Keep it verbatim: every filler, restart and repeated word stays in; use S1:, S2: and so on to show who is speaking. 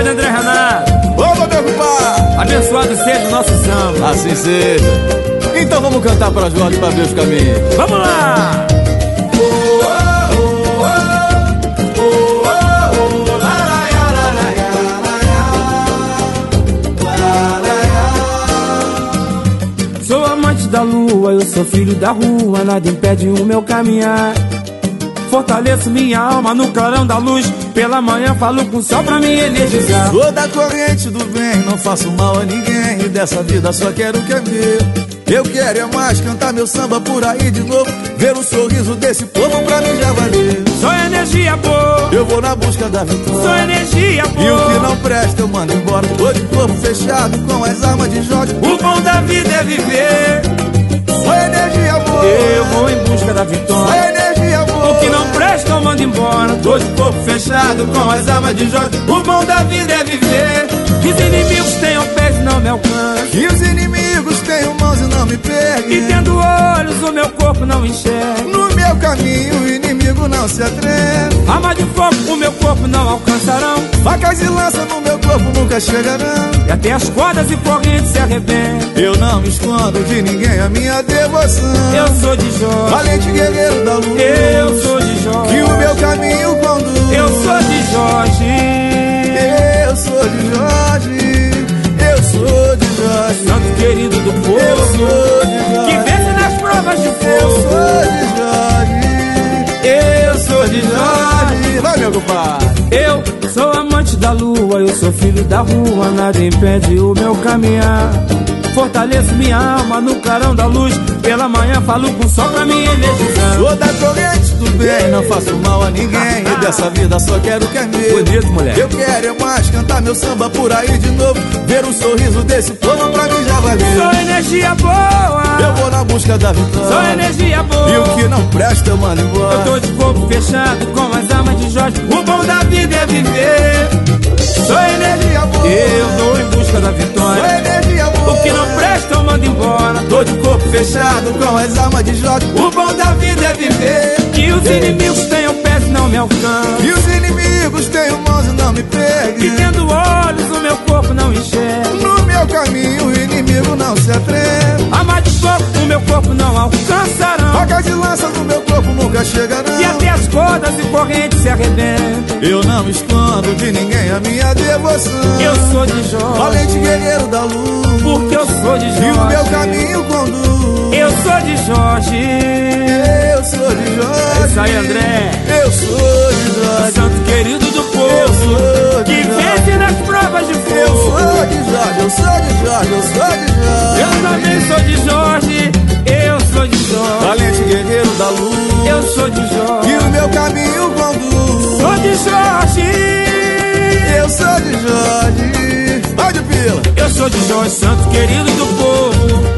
S1: Pagode André Renato.
S2: Vamos, meu compadre.
S1: Abençoado seja o nosso samba.
S2: Assim seja. Então vamos cantar para Jorge para abrir os caminhos.
S1: Vamos lá. Sou amante da lua, eu sou filho da rua, nada impede o meu caminhar. Fortaleço minha alma no clarão da luz, pela manhã falo com o sol pra me energizar.
S2: Sou da corrente do bem, não faço mal a ninguém, e dessa vida só quero o que é meu. Eu quero é mais cantar meu samba por aí de novo, ver o sorriso desse povo pra mim já valeu.
S1: Sou energia boa,
S2: eu vou na busca da vitória.
S1: Sou energia boa,
S2: e o que não presta eu mando embora. Tô de corpo fechado com as armas de Jorge.
S1: O bom da vida é viver.
S2: Sou energia boa,
S1: eu vou em busca da vitória.
S2: Sou energia boa,
S1: o que não presta eu mando embora. Tô de corpo fechado com as armas de Jorge. O bom da vida é viver. Que os inimigos tenham pés e não me alcancem.
S2: Que os inimigos tenham mãos e não me peguem.
S1: E tendo olhos o meu corpo não enxerga.
S2: No meu caminho o inimigo não se atreve.
S1: Arma de fogo o meu corpo não alcançarão.
S2: Facas e lança no meu corpo nunca chegarão.
S1: E até as cordas e correntes se arrebentam.
S2: Eu não me escondo de ninguém, a minha devoção.
S1: Eu sou de Jorge,
S2: valente guerreiro da luz.
S1: Eu sou de Jorge,
S2: que o meu caminho conduz.
S1: Eu sou de Jorge,
S2: eu sou de Jorge, eu sou de Jorge,
S1: santo querido do povo.
S2: Eu sou de Jorge,
S1: que vence nas provas de fogo.
S2: Eu sou de Jorge, eu sou de Jorge. Vai, meu compadre.
S1: Eu sou amante da lua, eu sou filho da rua, nada impede o meu caminhar. Fortaleço minha alma no clarão da luz, pela manhã falo com o sol pra me energizar.
S2: Sou da corrente do bem, não faço mal a ninguém, e dessa vida só quero o que é meu.
S1: Bonito, mulher.
S2: Eu quero é mais cantar meu samba por aí de novo, ver o sorriso desse povo pra mim já valeu.
S1: Sou energia boa,
S2: eu vou na busca da vitória.
S1: Sou energia boa,
S2: e o que não presta eu mando embora.
S1: Eu tô de corpo fechado com as armas de Jorge. O bom da vida é viver.
S2: Sou energia boa,
S1: eu vou em busca da vitória.
S2: Sou energia boa,
S1: o que não presta eu mando embora.
S2: Tô de corpo fechado com as armas de Jorge.
S1: O bom da vida é viver. Que os inimigos tenham pés e não me alcancem.
S2: Que os inimigos tenham mãos e não me peguem.
S1: E tendo olhos o meu corpo não enxerga.
S2: No meu caminho o inimigo não se atreve.
S1: Arma de fogo o meu corpo não alcançarão.
S2: Facas de lança no meu corpo nunca chegarão.
S1: E até as cordas e correntes se arrebentam.
S2: Eu não me escondo de ninguém, a minha devoção.
S1: Eu sou de Jorge,
S2: valente guerreiro da luz.
S1: Porque eu sou de Jorge,
S2: e o meu caminho conduz.
S1: Eu sou de Jorge,
S2: eu sou de Jorge.
S1: É isso aí, André.
S2: Eu sou de Jorge,
S1: santo querido do povo.
S2: Eu sou de
S1: que
S2: Jorge,
S1: vence nas provas de fogo.
S2: Eu sou de Jorge, eu sou de Jorge, eu sou de Jorge.
S1: Eu também sou de Jorge, eu sou de Jorge.
S2: Valente guerreiro da luz.
S1: Eu sou de Jorge,
S2: e o meu caminho conduz.
S1: Sou de Jorge,
S2: eu sou de Jorge. Vai de pila.
S1: Eu sou de Jorge, santo querido do povo.